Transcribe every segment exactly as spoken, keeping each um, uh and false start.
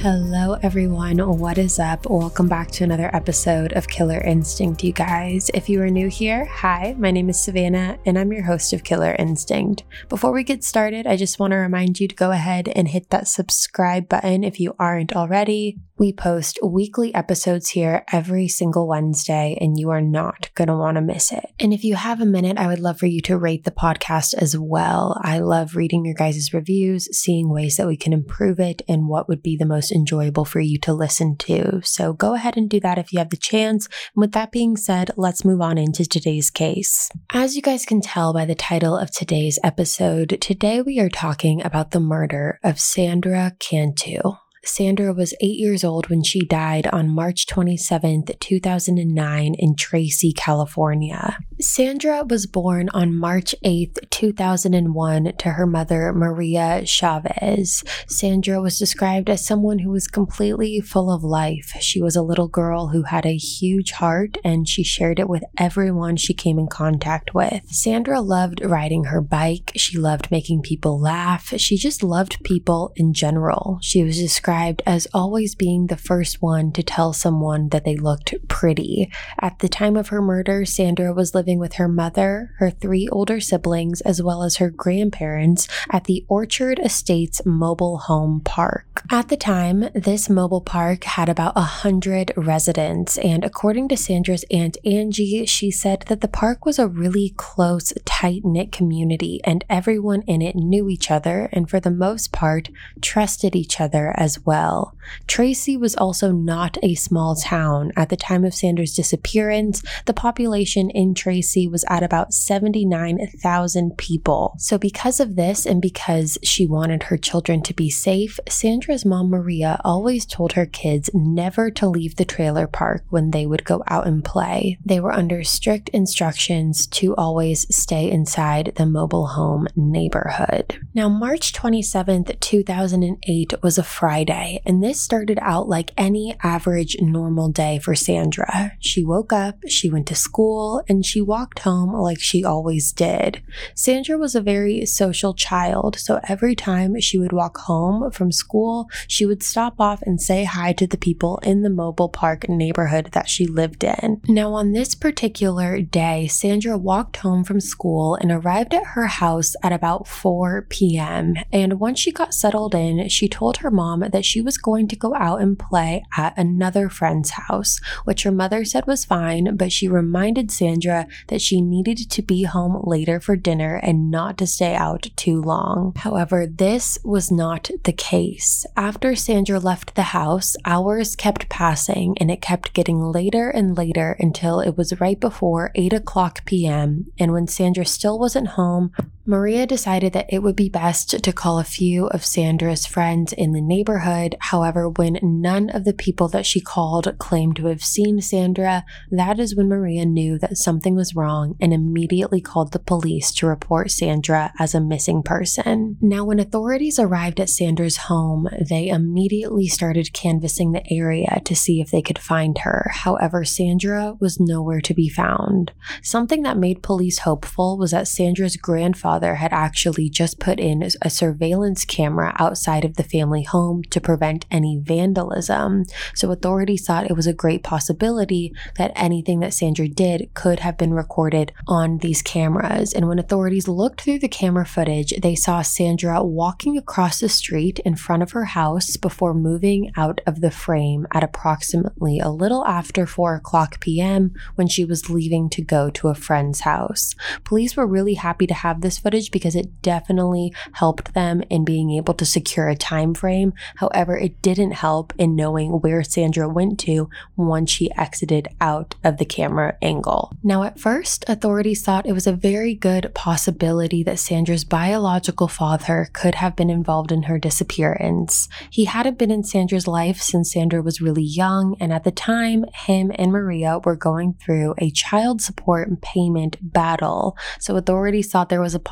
Hello everyone, what is up? Welcome back to another episode of Killer Instinct, you guys. If you are new here, hi, my name is Savannah and I'm your host of Killer Instinct. Before we get started, I just want to remind you to go ahead and hit that subscribe button if you aren't already. We post weekly episodes here every single Wednesday, and you are not going to want to miss it. And if you have a minute, I would love for you to rate the podcast as well. I love reading your guys' reviews, seeing ways that we can improve it, and what would be the most enjoyable for you to listen to. So go ahead and do that if you have the chance. And with that being said, let's move on into today's case. As you guys can tell by the title of today's episode, today we are talking about the murder of Sandra Cantu. Sandra was eight years old when she died on March twenty-seventh, two thousand nine in Tracy, California. Sandra was born on March eighth, two thousand one to her mother, Maria Chavez. Sandra was described as someone who was completely full of life. She was a little girl who had a huge heart, and she shared it with everyone she came in contact with. Sandra loved riding her bike. She loved making people laugh. She just loved people in general. She was described as always being the first one to tell someone that they looked pretty. At the time of her murder, Sandra was living with her mother, her three older siblings, as well as her grandparents at the Orchard Estates Mobile Home Park. At the time, this mobile park had about a hundred residents, and according to Sandra's Aunt Angie, she said that the park was a really close, tight-knit community, and everyone in it knew each other, and for the most part, trusted each other as well. Tracy was also not a small town. At the time of Sandra's disappearance, the population in Tracy was at about seventy-nine thousand people. So because of this, and because she wanted her children to be safe, Sandra's mom, Maria, always told her kids never to leave the trailer park when they would go out and play. They were under strict instructions to always stay inside the mobile home neighborhood. Now, March twenty-seventh, two thousand eight was a Friday, and this started out like any average normal day for Sandra. She woke up, she went to school, and she walked home like she always did. Sandra was a very social child, so every time she would walk home from school, she would stop off and say hi to the people in the mobile park neighborhood that she lived in. Now, on this particular day, Sandra walked home from school and arrived at her house at about four p.m. And once she got settled in, she told her mom that she was going to go out and play at another friend's house, which her mother said was fine, but she reminded Sandra that she needed to be home later for dinner and not to stay out too long. However, this was not the case. After Sandra left the house, hours kept passing and it kept getting later and later until it was right before eight o'clock p.m. And when Sandra still wasn't home, Maria decided that it would be best to call a few of Sandra's friends in the neighborhood. However, when none of the people that she called claimed to have seen Sandra, that is when Maria knew that something was wrong and immediately called the police to report Sandra as a missing person. Now, when authorities arrived at Sandra's home, they immediately started canvassing the area to see if they could find her. However, Sandra was nowhere to be found. Something that made police hopeful was that Sandra's grandfather had actually just put in a surveillance camera outside of the family home to prevent any vandalism. So authorities thought it was a great possibility that anything that Sandra did could have been recorded on these cameras. And when authorities looked through the camera footage, they saw Sandra walking across the street in front of her house before moving out of the frame at approximately a little after four o'clock p.m. when she was leaving to go to a friend's house. Police were really happy to have this footage because it definitely helped them in being able to secure a time frame. However, it didn't help in knowing where Sandra went to once she exited out of the camera angle. Now, at first, authorities thought it was a very good possibility that Sandra's biological father could have been involved in her disappearance. He hadn't been in Sandra's life since Sandra was really young, and at the time, him and Maria were going through a child support payment battle. So authorities thought there was a possibility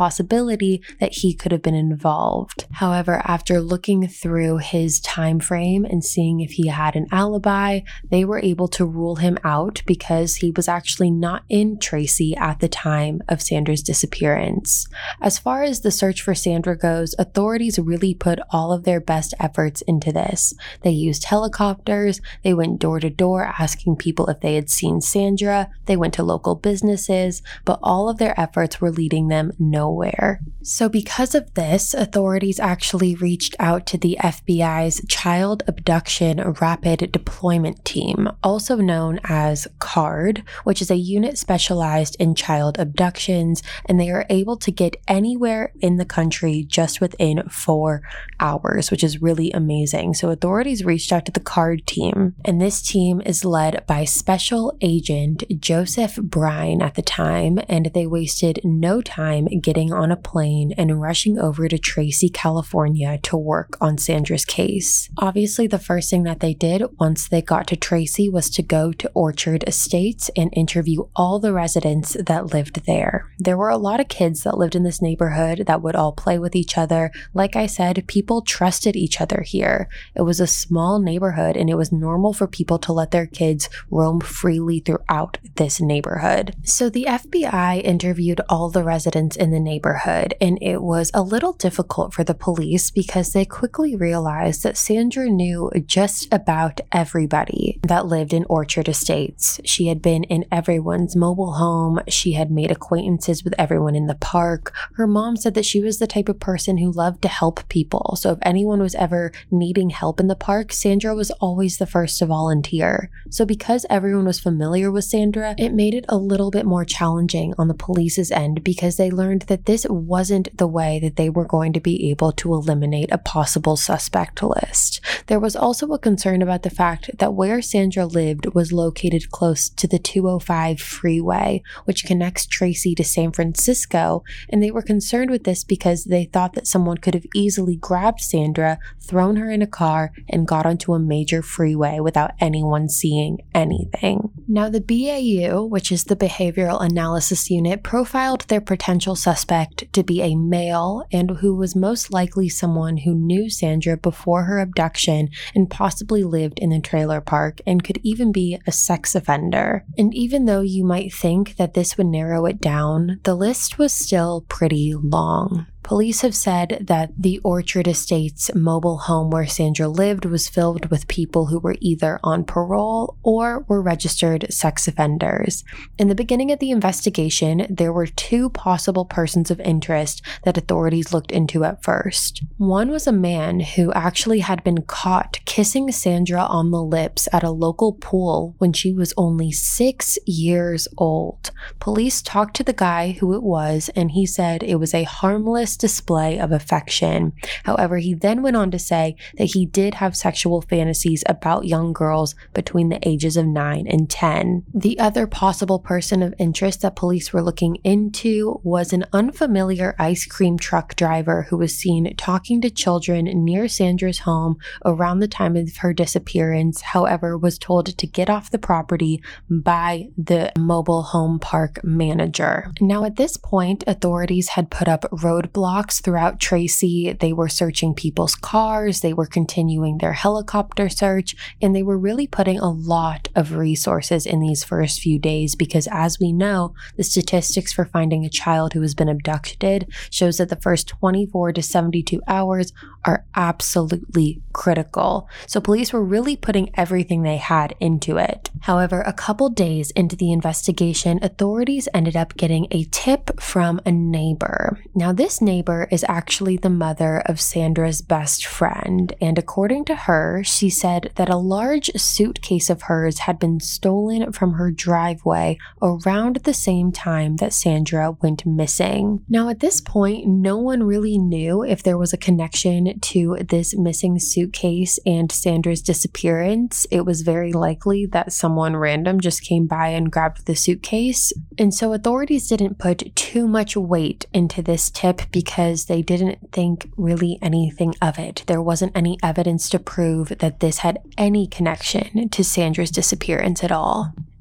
possibility that he could have been involved. However, after looking through his time frame and seeing if he had an alibi, they were able to rule him out because he was actually not in Tracy at the time of Sandra's disappearance. As far as the search for Sandra goes, authorities really put all of their best efforts into this. They used helicopters, they went door to door asking people if they had seen Sandra, they went to local businesses, but all of their efforts were leading them nowhere. So because of this, authorities actually reached out to the F B I's Child Abduction Rapid Deployment Team, also known as CARD, which is a unit specialized in child abductions, and they are able to get anywhere in the country just within four hours, which is really amazing. So authorities reached out to the CARD team, and this team is led by Special Agent Joseph Brine at the time, and they wasted no time getting on a plane and rushing over to Tracy, California to work on Sandra's case. Obviously, the first thing that they did once they got to Tracy was to go to Orchard Estates and interview all the residents that lived there. There were a lot of kids that lived in this neighborhood that would all play with each other. Like I said, people trusted each other here. It was a small neighborhood, and it was normal for people to let their kids roam freely throughout this neighborhood. So the F B I interviewed all the residents in the neighborhood, and it was a little difficult for the police because they quickly realized that Sandra knew just about everybody that lived in Orchard Estates. She had been in everyone's mobile home. She had made acquaintances with everyone in the park. Her mom said that she was the type of person who loved to help people. So if anyone was ever needing help in the park, Sandra was always the first to volunteer. So because everyone was familiar with Sandra, it made it a little bit more challenging on the police's end because they learned that this wasn't the way that they were going to be able to eliminate a possible suspect list. There was also a concern about the fact that where Sandra lived was located close to the two oh five freeway, which connects Tracy to San Francisco, and they were concerned with this because they thought that someone could have easily grabbed Sandra, thrown her in a car, and got onto a major freeway without anyone seeing anything. Now, the B A U, which is the Behavioral Analysis Unit, profiled their potential suspect to be a male and who was most likely someone who knew Sandra before her abduction and possibly lived in the trailer park and could even be a sex offender. And even though you might think that this would narrow it down, the list was still pretty long. Police have said that the Orchard Estates mobile home where Sandra lived was filled with people who were either on parole or were registered sex offenders. In the beginning of the investigation, there were two possible persons of interest that authorities looked into at first. One was a man who actually had been caught kissing Sandra on the lips at a local pool when she was only six years old. Police talked to the guy who it was, and he said it was a harmless display of affection. However, he then went on to say that he did have sexual fantasies about young girls between the ages of nine and ten. The other possible person of interest that police were looking into was an unfamiliar ice cream truck driver who was seen talking to children near Sandra's home around the time of her disappearance, however, was told to get off the property by the mobile home park manager. Now, at this point, authorities had put up roadblocks throughout Tracy. They were searching people's cars, they were continuing their helicopter search, and they were really putting a lot of resources in these first few days because, as we know, the statistics for finding a child who has been abducted shows that the first twenty-four to seventy-two hours are absolutely critical. So police were really putting everything they had into it. However, a couple days into the investigation, authorities ended up getting a tip from a neighbor. Now, this neighbor is actually the mother of Sandra's best friend, and according to her, she said that a large suitcase of hers had been stolen from her driveway around the same time that Sandra went missing. Now, at this point, no one really knew if there was a connection to this missing suitcase and Sandra's disappearance. It was very likely that someone random just came by and grabbed the suitcase, and so authorities didn't put too much weight into this tip because they didn't think really anything of it. There wasn't any evidence to prove that this had any connection to Sandra's disappearance at all.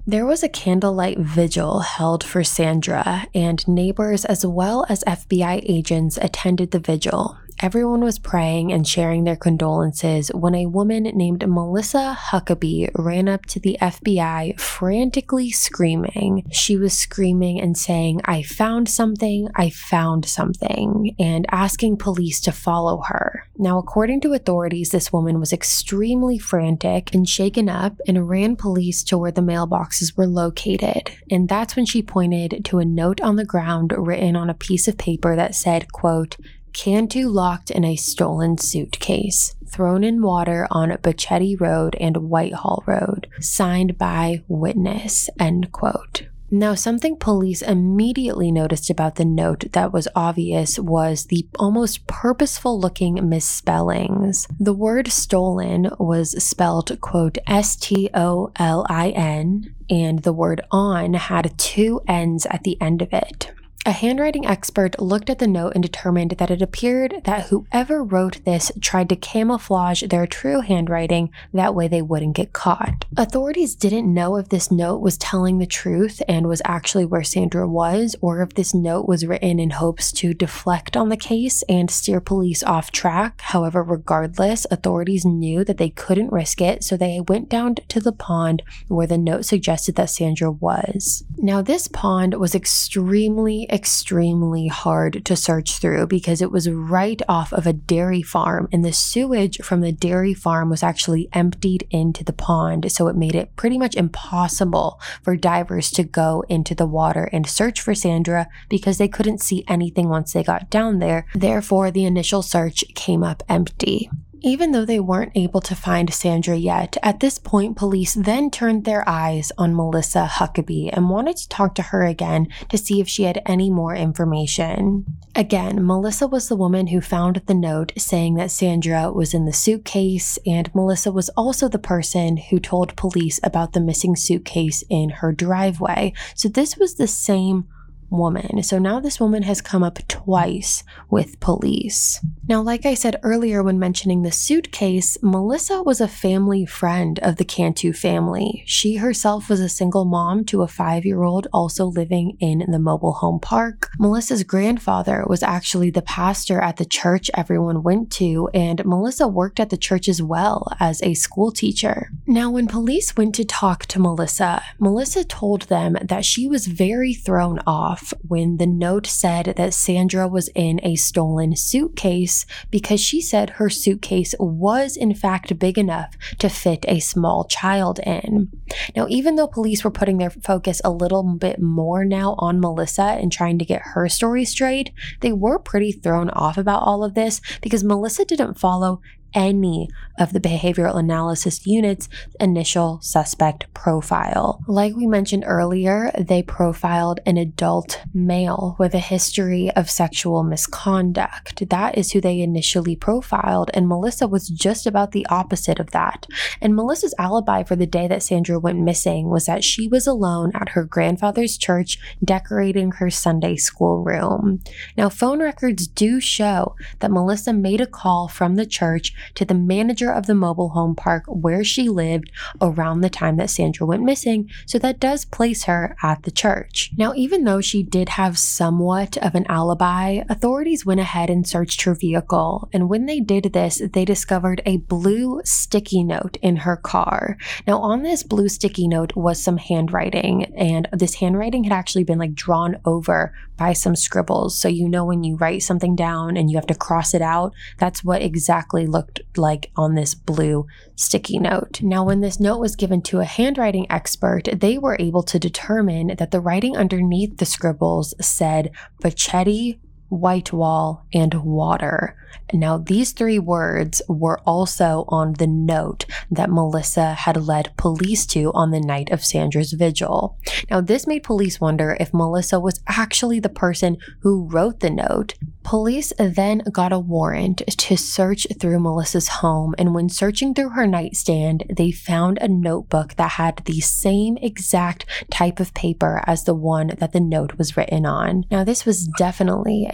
There was a candlelight vigil held for Sandra, and neighbors as well as F B I agents attended the vigil. Everyone was praying and sharing their condolences when a woman named Melissa Huckabee ran up to the F B I frantically screaming. She was screaming and saying, "I found something, I found something," and asking police to follow her. Now, according to authorities, this woman was extremely frantic and shaken up and ran police to where the mailboxes were located. And that's when she pointed to a note on the ground written on a piece of paper that said, quote, "Cantu locked in a stolen suitcase, thrown in water on Bochetti Road and Whitehall Road, signed by witness," end quote. Now, something police immediately noticed about the note that was obvious was the almost purposeful looking misspellings. The word stolen was spelled, quote, S T O L I N, and the word on had two N's at the end of it. A handwriting expert looked at the note and determined that it appeared that whoever wrote this tried to camouflage their true handwriting, that way they wouldn't get caught. Authorities didn't know if this note was telling the truth and was actually where Sandra was, or if this note was written in hopes to deflect on the case and steer police off track. However, regardless, authorities knew that they couldn't risk it, so they went down to the pond where the note suggested that Sandra was. Now, this pond was extremely extremely hard to search through because it was right off of a dairy farm, and the sewage from the dairy farm was actually emptied into the pond, so it made it pretty much impossible for divers to go into the water and search for Sandra because they couldn't see anything once they got down there. Therefore, the initial search came up empty. Even though they weren't able to find Sandra yet, at this point, police then turned their eyes on Melissa Huckabee and wanted to talk to her again to see if she had any more information. Again, Melissa was the woman who found the note saying that Sandra was in the suitcase, and Melissa was also the person who told police about the missing suitcase in her driveway. So this was the same woman. So now this woman has come up twice with police. Now, like I said earlier when mentioning the suitcase, Melissa was a family friend of the Cantu family. She herself was a single mom to a five-year-old also living in the mobile home park. Melissa's grandfather was actually the pastor at the church everyone went to, and Melissa worked at the church as well as a school teacher. Now, when police went to talk to Melissa, Melissa told them that she was very thrown off when the note said that Sandra was in a stolen suitcase, because she said her suitcase was in fact big enough to fit a small child in. Now, even though police were putting their focus a little bit more now on Melissa and trying to get her story straight, they were pretty thrown off about all of this because Melissa didn't follow any of the behavioral analysis unit's initial suspect profile. Like we mentioned earlier, they profiled an adult male with a history of sexual misconduct. That is who they initially profiled, and Melissa was just about the opposite of that. And Melissa's alibi for the day that Sandra went missing was that she was alone at her grandfather's church decorating her Sunday school room. Now, phone records do show that Melissa made a call from the church to the manager of the mobile home park where she lived around the time that Sandra went missing, so that does place her at the church. Now, even though she did have somewhat of an alibi, authorities went ahead and searched her vehicle, and when they did this, they discovered a blue sticky note in her car. Now, on this blue sticky note was some handwriting, and this handwriting had actually been like drawn over by some scribbles, so you know when you write something down and you have to cross it out, that's what exactly looked like on this blue sticky note. Now, when this note was given to a handwriting expert, they were able to determine that the writing underneath the scribbles said Bochetti, Whitewall, and water. Now, these three words were also on the note that Melissa had led police to on the night of Sandra's vigil. Now, this made police wonder if Melissa was actually the person who wrote the note. Police then got a warrant to search through Melissa's home, and when searching through her nightstand, they found a notebook that had the same exact type of paper as the one that the note was written on. Now, this was definitely a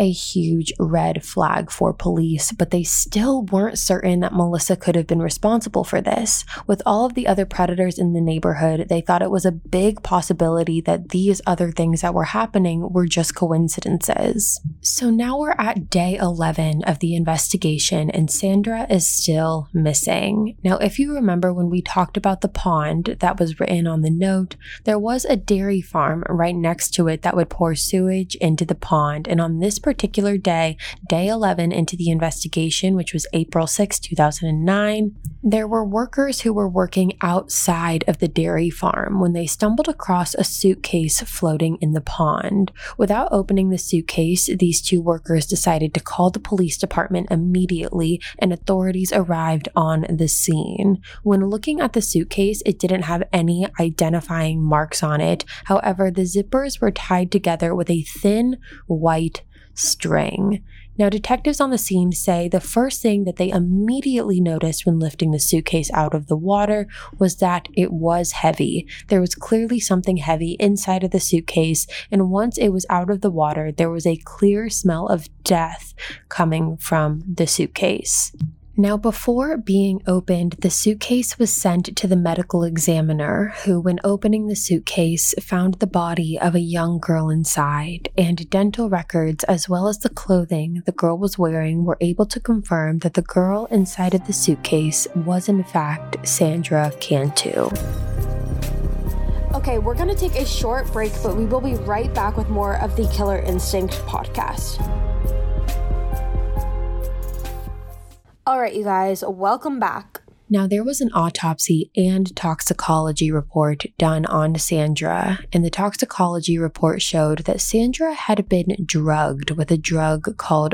a huge red flag for police, but they still weren't certain that Melissa could have been responsible for this. With all of the other predators in the neighborhood, they thought it was a big possibility that these other things that were happening were just coincidences. So now we're at day eleven of the investigation and Sandra is still missing. Now, if you remember when we talked about the pond that was written on the note, there was a dairy farm right next to it that would pour sewage into the pond. And on this particular day, day eleven into the investigation, which was April sixth, two thousand nine, there were workers who were working outside of the dairy farm when they stumbled across a suitcase floating in the pond. Without opening the suitcase, these two workers decided to call the police department immediately, and authorities arrived on the scene. When looking at the suitcase, it didn't have any identifying marks on it. However, the zippers were tied together with a thin white string. Now, detectives on the scene say the first thing that they immediately noticed when lifting the suitcase out of the water was that it was heavy. There was clearly something heavy inside of the suitcase, and once it was out of the water, there was a clear smell of death coming from the suitcase. Now, before being opened, the suitcase was sent to the medical examiner, who, when opening the suitcase, found the body of a young girl inside, and dental records as well as the clothing the girl was wearing were able to confirm that the girl inside of the suitcase was in fact Sandra Cantu. Okay, we're going to take a short break, but we will be right back with more of the Killer Instinct podcast. All right, you guys, welcome back. Now, there was an autopsy and toxicology report done on Sandra, and the toxicology report showed that Sandra had been drugged with a drug called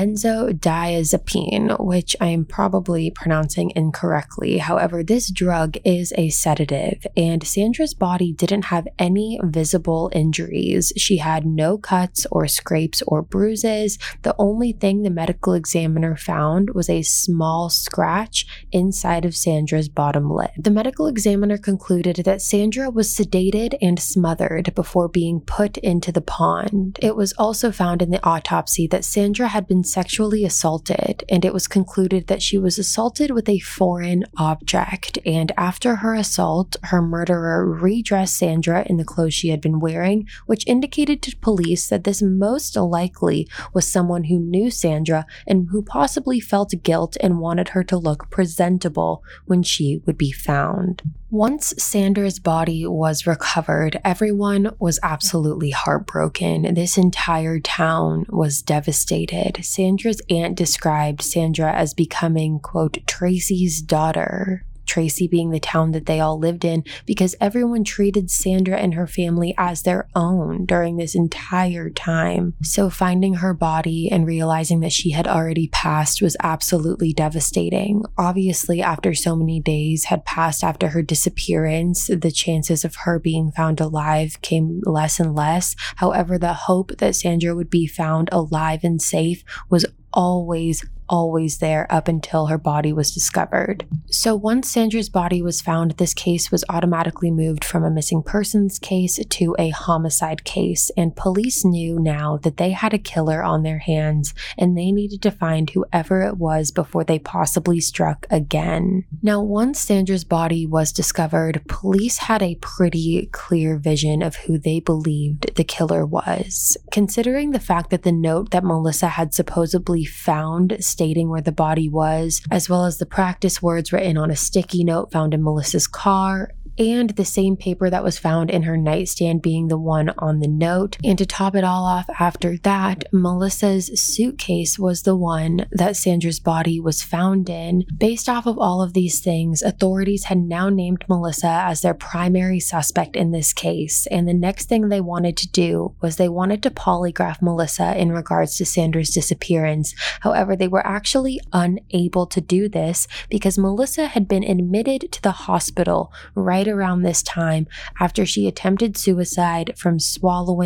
benzodiazepine, which I am probably pronouncing incorrectly. However, this drug is a sedative, and Sandra's body didn't have any visible injuries. She had no cuts or scrapes or bruises. The only thing the medical examiner found was a small scratch inside of Sandra's bottom lip. The medical examiner concluded that Sandra was sedated and smothered before being put into the pond. It was also found in the autopsy that Sandra had been sexually assaulted, and it was concluded that she was assaulted with a foreign object, and after her assault, her murderer redressed Sandra in the clothes she had been wearing, which indicated to police that this most likely was someone who knew Sandra and who possibly felt guilt and wanted her to look presentable when she would be found. Once Sandra's body was recovered, everyone was absolutely heartbroken. This entire town was devastated. Sandra's aunt described Sandra as becoming, quote, Tracy's daughter. Tracy being the town that they all lived in, because everyone treated Sandra and her family as their own during this entire time. So finding her body and realizing that she had already passed was absolutely devastating. Obviously, after so many days had passed after her disappearance, the chances of her being found alive came less and less. However, the hope that Sandra would be found alive and safe was always always there up until her body was discovered. So once Sandra's body was found, this case was automatically moved from a missing persons case to a homicide case, and police knew now that they had a killer on their hands and they needed to find whoever it was before they possibly struck again. Now, once Sandra's body was discovered, police had a pretty clear vision of who they believed the killer was. Considering the fact that the note that Melissa had supposedly found stating where the body was, as well as the practice words written on a sticky note found in Melissa's car, and the same paper that was found in her nightstand being the one on the note. And to top it all off, after that, Melissa's suitcase was the one that Sandra's body was found in. Based off of all of these things, authorities had now named Melissa as their primary suspect in this case, and the next thing they wanted to do was they wanted to polygraph Melissa in regards to Sandra's disappearance. However, they were actually unable to do this because Melissa had been admitted to the hospital right around this time after she attempted suicide from swallowing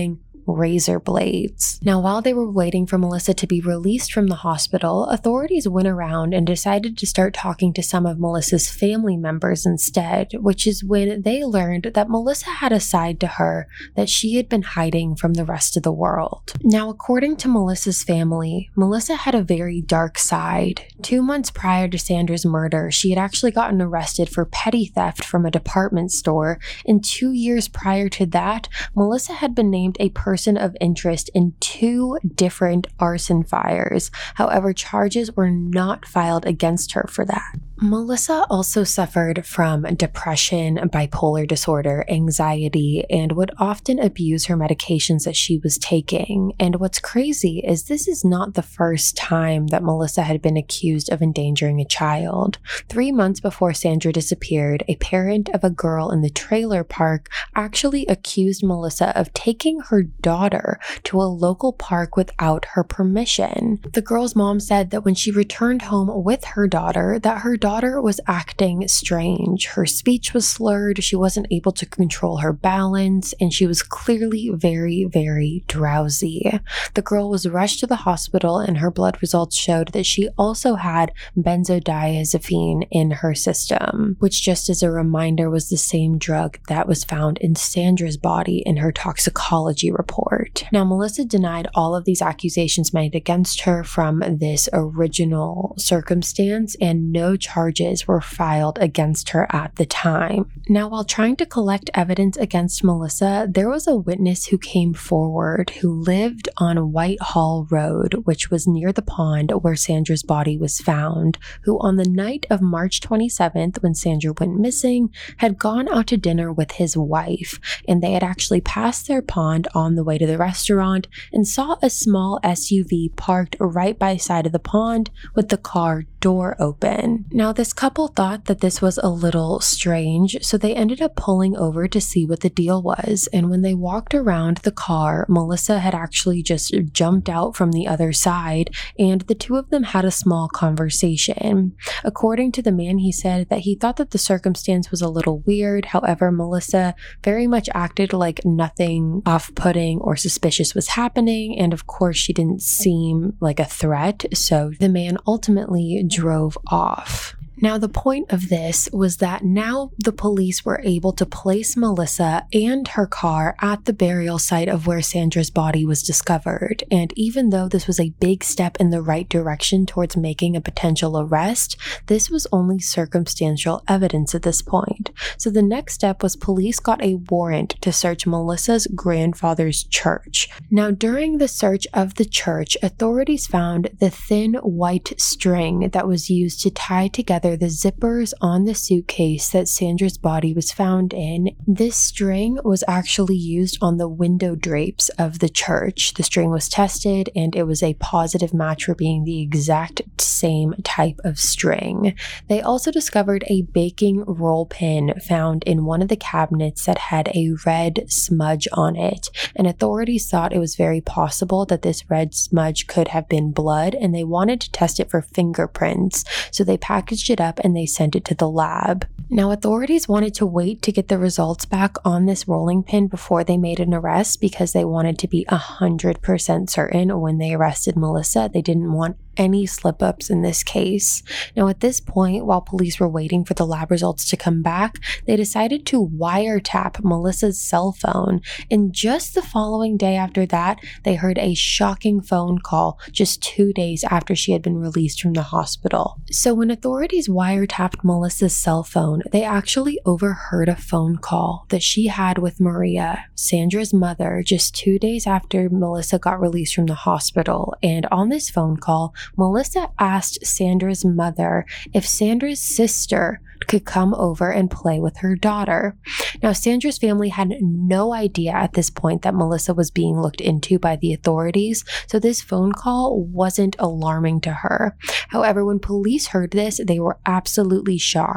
razor blades. Now, while they were waiting for Melissa to be released from the hospital, authorities went around and decided to start talking to some of Melissa's family members instead, which is when they learned that Melissa had a side to her that she had been hiding from the rest of the world. Now, according to Melissa's family, Melissa had a very dark side. Two months prior to Sandra's murder, she had actually gotten arrested for petty theft from a department store, and two years prior to that, Melissa had been named a person of interest in two different arson fires. However, charges were not filed against her for that. Melissa also suffered from depression, bipolar disorder, anxiety, and would often abuse her medications that she was taking. And what's crazy is this is not the first time that Melissa had been accused of endangering a child. Three months before Sandra disappeared, a parent of a girl in the trailer park actually accused Melissa of taking her daughter to a local park without her permission. The girl's mom said that when she returned home with her daughter, that her daughter daughter was acting strange. Her speech was slurred, she wasn't able to control her balance, and she was clearly very, very drowsy. The girl was rushed to the hospital and her blood results showed that she also had benzodiazepine in her system, which, just as a reminder, was the same drug that was found in Sandra's body in her toxicology report. Now, Melissa denied all of these accusations made against her from this original circumstance, and no charges were filed against her at the time. Now, while trying to collect evidence against Melissa, there was a witness who came forward who lived on Whitehall Road, which was near the pond where Sandra's body was found, who on the night of March twenty-seventh, when Sandra went missing, had gone out to dinner with his wife, and they had actually passed their pond on the way to the restaurant and saw a small S U V parked right by the side of the pond with the car door open. Now, this couple thought that this was a little strange, so they ended up pulling over to see what the deal was, and when they walked around the car, Melissa had actually just jumped out from the other side, and the two of them had a small conversation. According to the man, he said that he thought that the circumstance was a little weird. However, Melissa very much acted like nothing off-putting or suspicious was happening, and of course she didn't seem like a threat, so the man ultimately drove off. Now, the point of this was that now the police were able to place Melissa and her car at the burial site of where Sandra's body was discovered. And even though this was a big step in the right direction towards making a potential arrest, this was only circumstantial evidence at this point. So the next step was police got a warrant to search Melissa's grandfather's church. Now, during the search of the church, authorities found the thin white string that was used to tie together the zippers on the suitcase that Sandra's body was found in. This string was actually used on the window drapes of the church. The string was tested and it was a positive match for being the exact same type of string. They also discovered a baking roll pin found in one of the cabinets that had a red smudge on it, and authorities thought it was very possible that this red smudge could have been blood, and they wanted to test it for fingerprints, so they packaged it up and they sent it to the lab. Now, authorities wanted to wait to get the results back on this rolling pin before they made an arrest because they wanted to be one hundred percent certain when they arrested Melissa. They didn't want any slip-ups in this case. Now, at this point, while police were waiting for the lab results to come back, they decided to wiretap Melissa's cell phone, and just the following day after that, they heard a shocking phone call just two days after she had been released from the hospital. So when authorities wiretapped Melissa's cell phone, they actually overheard a phone call that she had with Maria, Sandra's mother, just two days after Melissa got released from the hospital. And on this phone call, Melissa asked Sandra's mother if Sandra's sister could come over and play with her daughter. Now, Sandra's family had no idea at this point that Melissa was being looked into by the authorities, so this phone call wasn't alarming to her. However, when police heard this, they were absolutely shocked.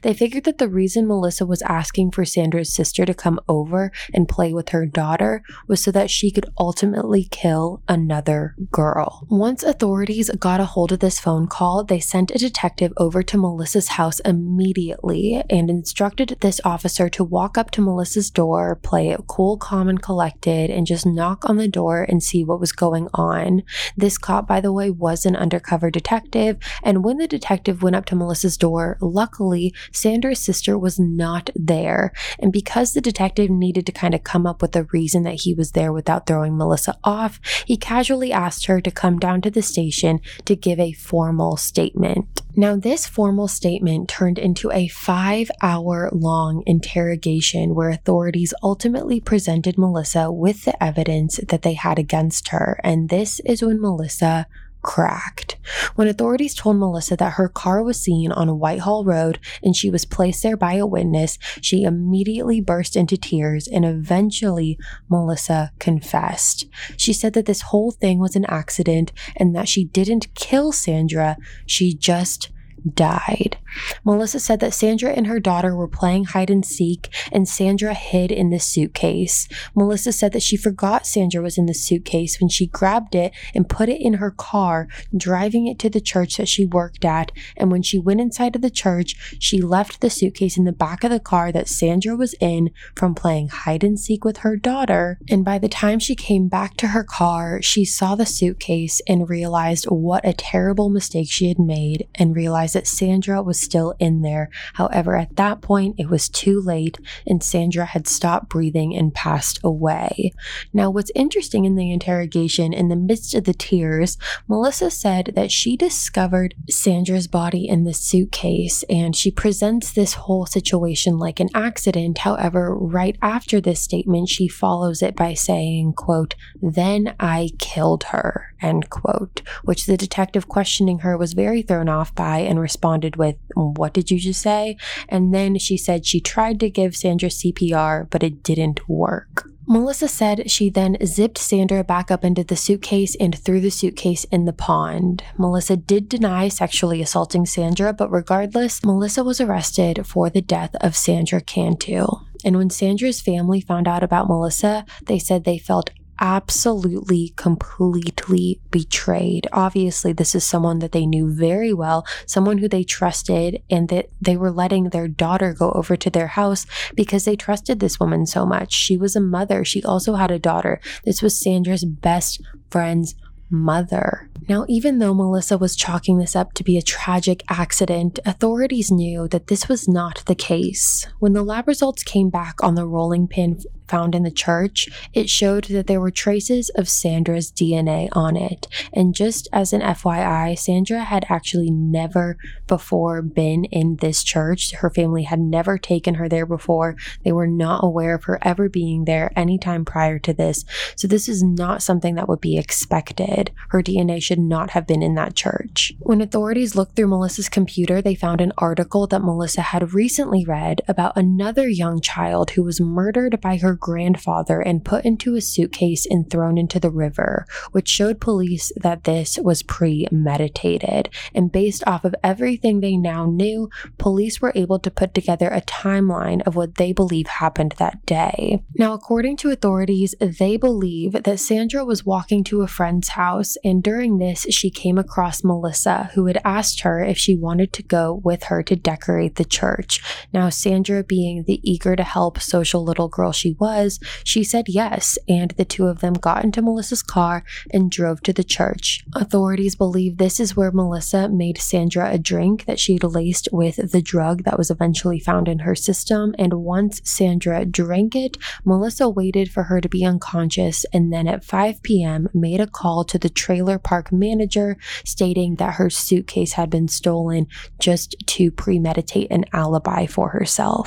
They figured that the reason Melissa was asking for Sandra's sister to come over and play with her daughter was so that she could ultimately kill another girl. Once authorities got a hold of this phone call, they sent a detective over to Melissa's house immediately and instructed this officer to walk up to Melissa's door, play it cool, calm, and collected, and just knock on the door and see what was going on. This cop, by the way, was an undercover detective, and when the detective went up to Melissa's door, luckily, Sandra's sister was not there. And because the detective needed to kind of come up with a reason that he was there without throwing Melissa off, he casually asked her to come down to the station to give a formal statement. Now, this formal statement turned into a five-hour-long interrogation where authorities ultimately presented Melissa with the evidence that they had against her, and this is when Melissa cracked. When authorities told Melissa that her car was seen on Whitehall Road and she was placed there by a witness, she immediately burst into tears, and eventually Melissa confessed. She said that this whole thing was an accident and that she didn't kill Sandra, she just died. Melissa said that Sandra and her daughter were playing hide and seek and Sandra hid in the suitcase. Melissa said that she forgot Sandra was in the suitcase when she grabbed it and put it in her car, driving it to the church that she worked at, and when she went inside of the church, she left the suitcase in the back of the car that Sandra was in from playing hide and seek with her daughter, and by the time she came back to her car, she saw the suitcase and realized what a terrible mistake she had made and realized that Sandra was still in there. However, at that point, it was too late and Sandra had stopped breathing and passed away. Now, what's interesting in the interrogation, in the midst of the tears, Melissa said that she discovered Sandra's body in the suitcase and she presents this whole situation like an accident. However, right after this statement, she follows it by saying, quote, "Then I killed her," end quote, which the detective questioning her was very thrown off by and responded with, "What did you just say?" And then she said she tried to give Sandra C P R, but it didn't work. Melissa said she then zipped Sandra back up into the suitcase and threw the suitcase in the pond. Melissa did deny sexually assaulting Sandra, but regardless, Melissa was arrested for the death of Sandra Cantu. And when Sandra's family found out about Melissa, they said they felt absolutely, completely betrayed. Obviously, this is someone that they knew very well, someone who they trusted, and that they were letting their daughter go over to their house because they trusted this woman so much. She was a mother. She also had a daughter. This was Sandra's best friend's mother. Now, even though Melissa was chalking this up to be a tragic accident, authorities knew that this was not the case. When the lab results came back on the rolling pin found in the church, it showed that there were traces of Sandra's D N A on it. And just as an F Y I, Sandra had actually never before been in this church. Her family had never taken her there before. They were not aware of her ever being there anytime prior to this. So this is not something that would be expected. Her D N A should not have been in that church. When authorities looked through Melissa's computer, they found an article that Melissa had recently read about another young child who was murdered by her grandfather and put into a suitcase and thrown into the river, which showed police that this was premeditated. And based off of everything they now knew, police were able to put together a timeline of what they believe happened that day. Now, according to authorities, they believe that Sandra was walking to a friend's house, and during this, she came across Melissa, who had asked her if she wanted to go with her to decorate the church. Now, Sandra, being the eager to help social little girl she was, was, she said yes, and the two of them got into Melissa's car and drove to the church. Authorities believe this is where Melissa made Sandra a drink that she'd laced with the drug that was eventually found in her system, and once Sandra drank it, Melissa waited for her to be unconscious and then at five p.m. made a call to the trailer park manager stating that her suitcase had been stolen just to premeditate an alibi for herself.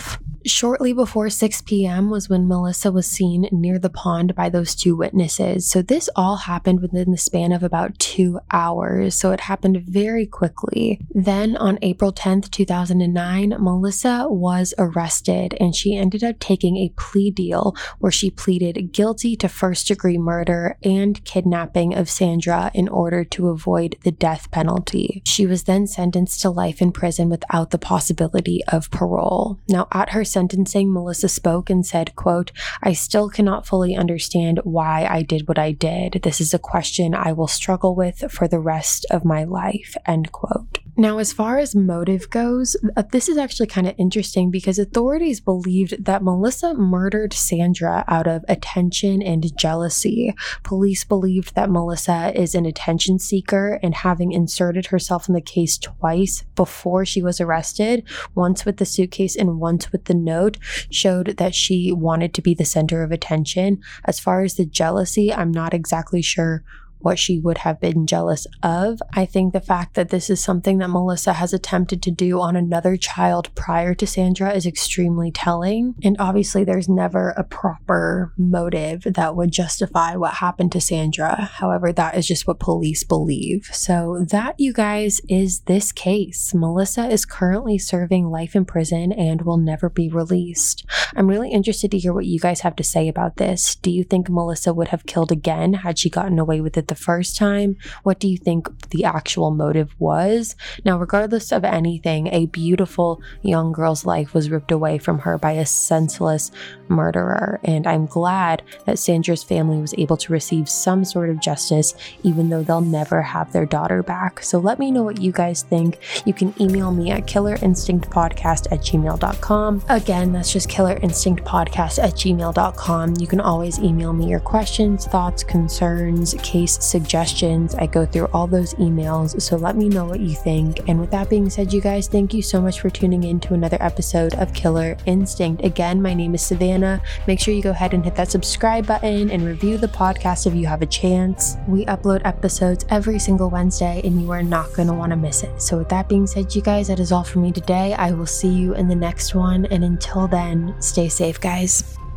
shortly before six p.m. was when Melissa was seen near the pond by those two witnesses. So this all happened within the span of about two hours. So it happened very quickly. Then on April tenth, two thousand nine, Melissa was arrested and she ended up taking a plea deal where she pleaded guilty to first degree murder and kidnapping of Sandra in order to avoid the death penalty. She was then sentenced to life in prison without the possibility of parole. Now, at her sentencing, Melissa spoke and said, quote, "I still cannot fully understand why I did what I did. This is a question I will struggle with for the rest of my life," end quote. Now, as far as motive goes, this is actually kind of interesting because authorities believed that Melissa murdered Sandra out of attention and jealousy. Police believed that Melissa is an attention seeker, and having inserted herself in the case twice before she was arrested, once with the suitcase and once with the note, showed that she wanted to be the center of attention. As far as the jealousy, I'm not exactly sure what she would have been jealous of. I think the fact that this is something that Melissa has attempted to do on another child prior to Sandra is extremely telling. And obviously there's never a proper motive that would justify what happened to Sandra. However, that is just what police believe. So that, you guys, is this case. Melissa is currently serving life in prison and will never be released. I'm really interested to hear what you guys have to say about this. Do you think Melissa would have killed again had she gotten away with it the first time? What do you think the actual motive was? Now, regardless of anything, a beautiful young girl's life was ripped away from her by a senseless murderer, and I'm glad that Sandra's family was able to receive some sort of justice, even though they'll never have their daughter back. So let me know what you guys think. You can email me at killerinstinctpodcast at gmail dot com. Again, that's just killerinstinctpodcast at gmail dot com. You can always email me your questions, thoughts, concerns, case suggestions. I go through all those emails, so let me know what you think. And with that being said, you guys, thank you so much for tuning in to another episode of Killer Instinct. Again, my name is Savannah. Make sure you go ahead and hit that subscribe button and review the podcast if you have a chance. We upload episodes every single Wednesday and you are not going to want to miss it. So with that being said, you guys, that is all for me today. I will see you in the next one, and until then, stay safe, guys.